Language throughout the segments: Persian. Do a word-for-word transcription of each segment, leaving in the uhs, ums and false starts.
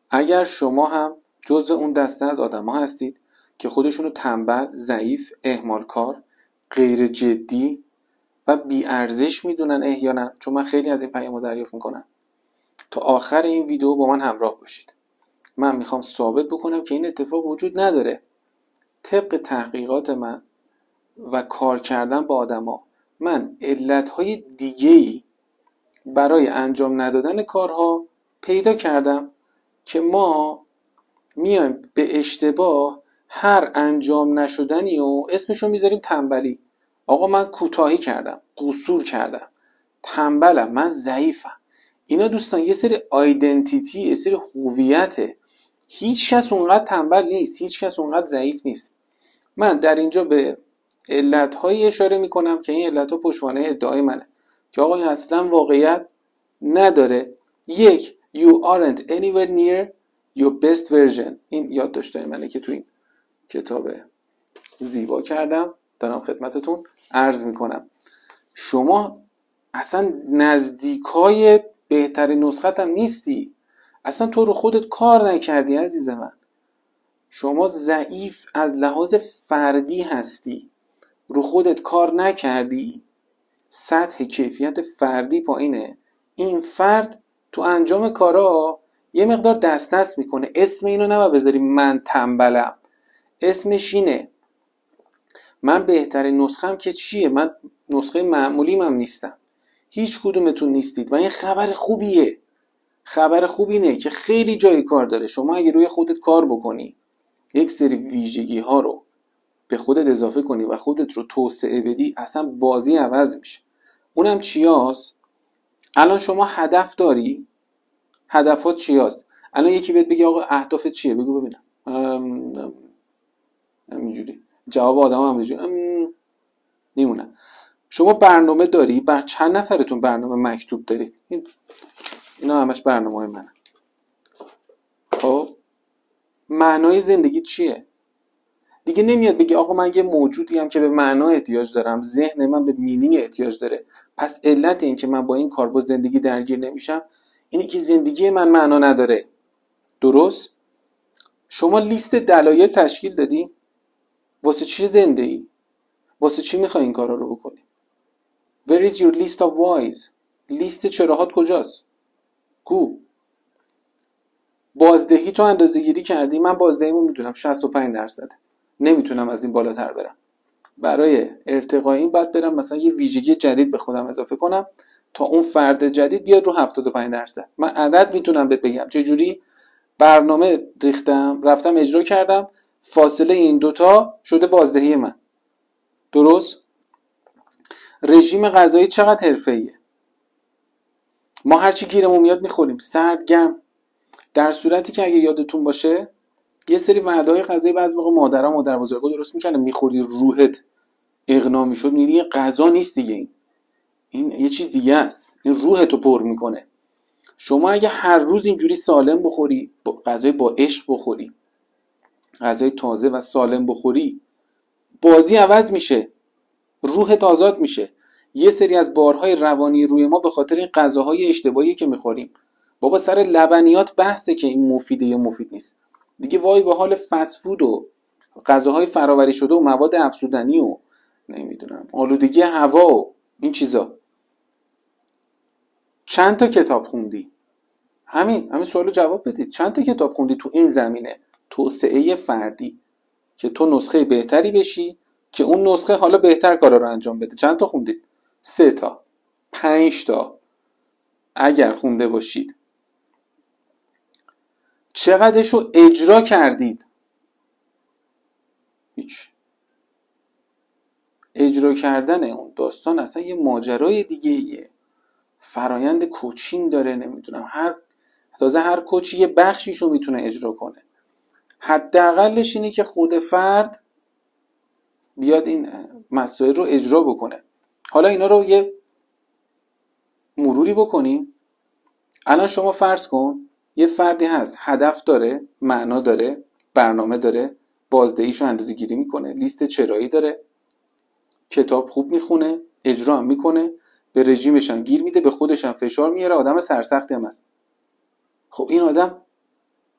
اگر شما هم جزء اون دسته از آدم ها هستید که خودشونو تنبل، ضعیف، اهمالکار، غیر جدی و بی‌ارزش میدونن احیانا، چون من خیلی از این پیامو دریافت میکنم، تا آخر این ویدیو با من همراه باشید. من میخوام ثابت بکنم که این اتفاق وجود نداره. طبق تحقیقات من و کار کردن با آدما، من علتهای دیگه‌ای برای انجام ندادن کارها پیدا کردم که ما میایم به اشتباه هر انجام نشدنی و اسمشو میذاریم تنبلی. آقا من کوتاهی کردم، قصور کردم، تنبلم، من ضعیفم. اینا دوستان یه سری آیدنتیتی، یه سری هویته. هیچ کس اونقدر تنبل نیست، هیچ کس اونقدر ضعیف نیست. من در اینجا به علت‌هایی اشاره میکنم که این علت‌ها پشتوانه ادعای منه که آقا این اصلا واقعیت نداره. یک، you aren't anywhere near your best version. این یادداشت‌های منه که تو این کتاب زیبا کردم دارم خدمتتون عرض میکنم. شما اصلا نزدیکای بهترین نسخت هم نیستی. اصلا تو رو خودت کار نکردی عزیز من. شما ضعیف از لحاظ فردی هستی، رو خودت کار نکردی، سطح کیفیت فردی پایینه. این فرد تو انجام کارا یه مقدار دست دست میکنه. اسم اینو نباید بذاری من تنبلم، اسمش اینه من بهترین نسخم که چیه؟ من نسخه معمولیم هم نیستم. هیچ کدومتون نیستید و این خبر خوبیه. خبر خوب اینه که خیلی جای کار داره. شما اگه روی خودت کار بکنی، یک سری ویژگی ها رو به خودت اضافه کنی و خودت رو توسعه بدی، اصلا بازی عوض میشه. اونم چیاست؟ الان شما هدف داری؟ هدفات چیاست؟ الان یکی بهت بگه آقا اهدافت چیه؟ بگو ببینم. همینجوری جواب آدم هم همینجوری نیمونه. شما برنامه داری؟ بر چند نفرتون برنامه مکتوب دارید؟ این اینا همش برنامه‌های منه. خب معنای زندگی چیه؟ دیگه نمیاد بگی آقا من یه موجودی ام که به معنا احتیاج دارم، ذهن من به مینینگ احتیاج داره، پس علت این که من با این کار با زندگی درگیر نمیشم اینه که زندگی من معنا نداره. درست؟ شما لیست دلایل تشکیل دادی؟ واسه چی زنده ای؟ واسه چی میخوای این کارا رو بکنی؟ Where is your list of whys؟ لیست چراهات کجاست؟ کو؟ بازدهی تو اندازه گیری کردی؟ من بازدهیمو میدونم شصت و پنج درصد، نمیتونم از این بالاتر برم. برای ارتقای این باید برم مثلا یه ویژگی جدید به خودم اضافه کنم تا اون فرد جدید بیاد رو هفتاد و پنج درصد. من عدد میتونم بهت بگم چه جوری. برنامه ریختم، رفتم اجرا کردم، فاصله این دوتا شده بازدهی من. درست؟ رژیم غذایی چقدر حرفه‌ایه؟ ما هرچی گیرمون میاد میخوریم، سرد گرم. در صورتی که اگه یادتون باشه یه سری وعده‌های غذایی بعضی موقع مادرها مادر بزرگا درست میکنن، میخوری روحت اغنا میشد، میگی غذا نیست دیگه، این این یه چیز دیگه است، این روحتو پر میکنه. شما اگه هر روز اینجوری سالم بخوری، غذای با عشق بخوری، غذای تازه و سالم بخوری، بازی عوض میشه، روحت آزاد میشه. یه سری از بارهای روانی روی ما به خاطر این غذاهای اشتباهی که میخوریم. بابا سر لبنیات بحثه که این مفیده یا مفید نیست دیگه. وای به حال فست فود و غذاهای فراوری شده و مواد افزودنی و نمیدونم آلودگی هوا و این چیزا. چند تا کتاب خوندی؟ همین همین سوالو جواب بدید. چند تا کتاب خوندی تو این زمینه توسعه فردی که تو نسخه بهتری بشی که اون نسخه حالا بهتر کارا رو انجام بده؟ چند تا خوندید؟ سه تا، پنج تا اگر خونده باشید. چقدرشو اجرا کردید؟ هیچ. اجرا کردن اون داستان اصلا یه ماجرای دیگه ایه. فرایند کوچینگ داره، نمیدونم هر تازه هر کوچی یه بخشیشو میتونه اجرا کنه. حداقلش اینه که خود فرد بیاد این مسائل رو اجرا بکنه. حالا اینا رو یه مروری بکنیم. الان شما فرض کن یه فردی هست، هدف داره، معنا داره، برنامه داره، بازدهیشو اندازه‌گیری میکنه، لیست چرایی داره، کتاب خوب میخونه، اجرا هم میکنه، به رژیمش هم گیر میده، به خودش هم فشار میاره، آدم سرسختی هم هست. خب این آدم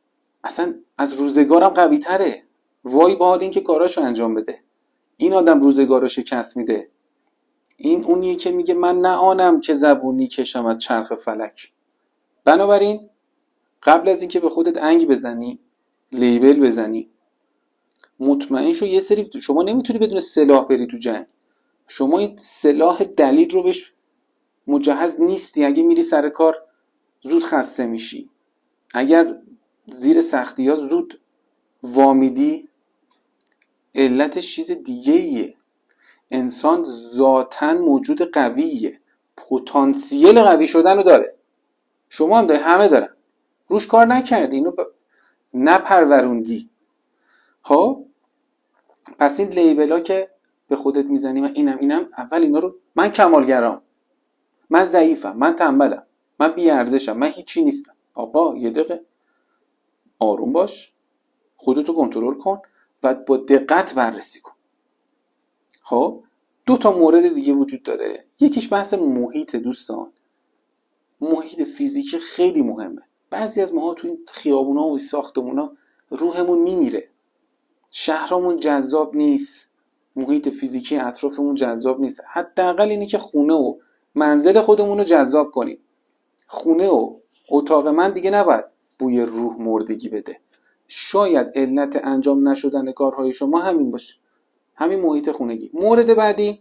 اصلا از روزگارم قوی تره. وای با حال این که کاراشو انجام بده. این آدم روزگارو شکست میده. این اونیه که میگه من نه آنم که زبونی کشم از چرخ فلک. بنابراین قبل از اینکه به خودت انگ بزنی، لیبل بزنی، مطمئن شو یه سری شما نمیتونی بدون سلاح بری تو جنگ. شما این سلاح دلیل رو بهش مجهز نیستی. اگه میری سر کار زود خسته میشی، اگر زیر سختی ها زود وامیدی، علتش چیز دیگه ایه. انسان ذاتاً موجود قویه، پتانسیل قوی شدن رو داره. شما هم داری، همه دارن، روش کار نکردی، اینو ب... نپروروندی. خب پس این لیبل ها که به خودت میزنی، من اینم اینم، اول اینا رو، من کمالگرام، من ضعیفم، من تنبلم، من بی‌ارزشم، من هیچی نیستم. آقا یه دقیقه آروم باش، خودتو کنترل کن و با دقت بررسی کن. خب دو تا مورد دیگه وجود داره. یکیش بحث محیط. دوستان محیط فیزیکی خیلی مهمه. بعضی از ماها تو این خیابونا و ساختمونا روحمون میمیره، شهرمون جذاب نیست، محیط فیزیکی اطرافمون جذاب نیست. حداقل اینی که خونه و منزل خودمون رو جذاب کنیم. خونه و اتاق من دیگه نباید بوی روح مردگی بده. شاید علت انجام نشدن کارهای شما همین باشه، همین محیط خونگی. مورد بعدی،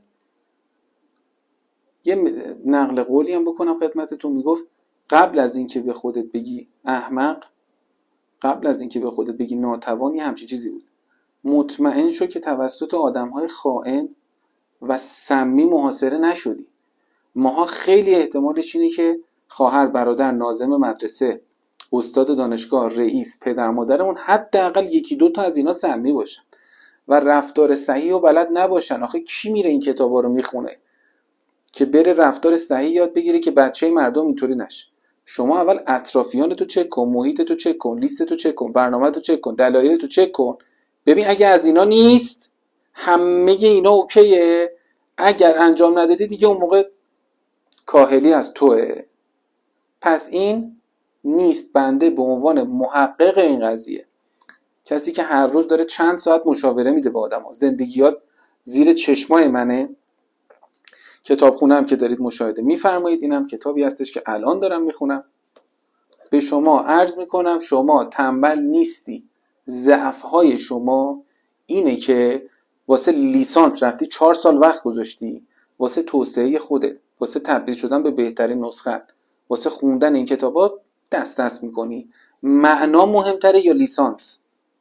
یه نقل قولی هم بکنم خدمتتون، میگفت قبل از اینکه به خودت بگی احمق، قبل از اینکه به خودت بگی ناتوان، یه همچین چیزی بود. مطمئن شو که توسط آدم‌های خائن و سمی محاصره نشدی. ماها خیلی احتمالش اینه که خواهر، برادر، ناظم مدرسه، استاد دانشگاه، رئیس، پدر مادرمون حداقل یکی دو تا از اینا سمی باشن و رفتار صحیح و بلد نباشن. آخه کی میره این کتابا رو میخونه که بره رفتار صحیح یاد بگیره که بچه مردم اینطوری نشه؟ شما اول اطرافیانتو چک کن، محیطتو چک کن، لیستتو چک کن، برنامه‌تو چک کن، دلایلتو چک کن. ببین اگه از اینا نیست، همه اینا اوکیه. اگر انجام ندادی دیگه اون موقع کاهلی از توه. پس این نیست. بنده به عنوان محقق این قضیه، کسی که هر روز داره چند ساعت مشاوره میده با آدم‌ها، زندگیات زیر چشمای منه، کتابخونه‌ام که دارید مشاهده میفرمایید، اینم کتابی هستش که الان دارم میخونم. به شما عرض میکنم شما تنبل نیستی. ضعف‌های شما اینه که واسه لیسانس رفتی چهار سال وقت گذاشتی، واسه توسعه خودت، واسه تبدیل شدن به بهترین نسخه، واسه خوندن این کتابات دست دست میکنی. معنا مهمتره یا لیسانس؟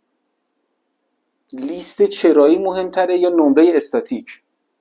لیست چرایی مهمتره یا نمره استاتیک؟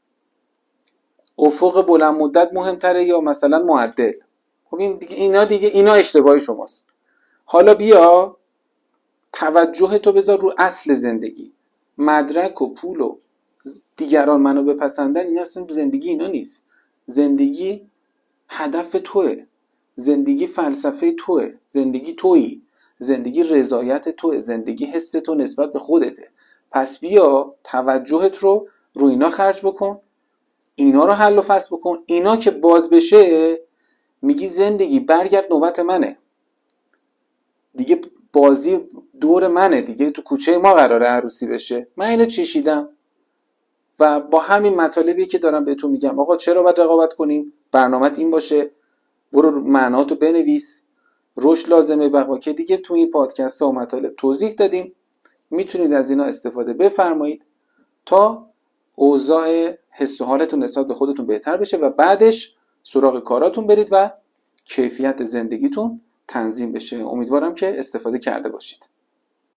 افق بلند مدت مهمتره یا مثلا معدل؟ خب این دیگه اینا دیگه اینا اشتباه شماست. حالا بیا توجه تو بذار رو اصل زندگی. مدرک و پول و دیگران منو بپسندن، اینا اصلا زندگی اینا نیست. زندگی هدف توئه، زندگی فلسفه توئه، زندگی تویی، زندگی رضایت توئه، زندگی حس تو نسبت به خودته. پس بیا توجهت رو رو اینا خرج بکن، اینا رو حل و فصل بکن. اینا که باز بشه میگی زندگی برگرد نوبت منه دیگه، بازی دور منه دیگه، تو کوچه ما قراره عروسی بشه. من اینو چشیدم و با همین مطالبی که دارم بهتون میگم آقا چرا باید رقابت کنیم، برنامه‌ت این باشه، برو معناتو بنویس، رشد لازمه بقا، که دیگه تو این پادکست ها و مطالب توضیح دادیم. میتونید از اینا استفاده بفرمایید تا اوضاع حس و حالتون نسبت به خودتون بهتر بشه و بعدش سراغ کاراتون برید و کیفیت زندگیتون تنظیم بشه. امیدوارم که استفاده کرده باشید.